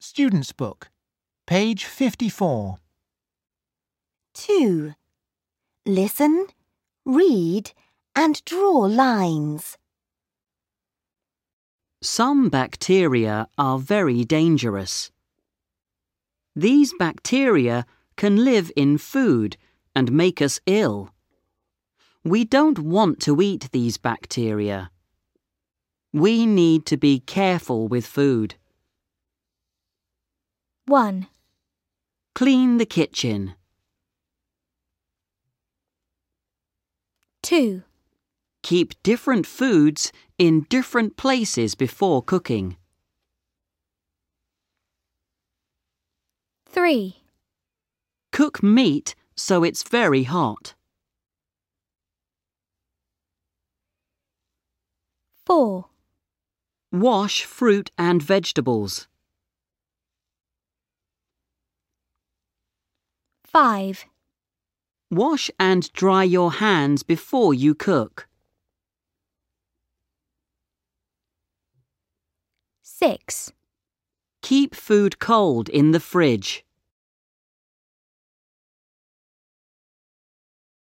Student's Book, page 54. 2. Listen, read and draw lines. Some bacteria are very dangerous. These bacteria can live in food and make us ill. We don't want to eat these bacteria. We need to be careful with food. 1. Clean the kitchen. 2. Keep different foods in different places before cooking. 3. Cook meat so it's very hot. 4. Wash fruit and vegetables. 5. Wash and dry your hands before you cook. 6. Keep food cold in the fridge.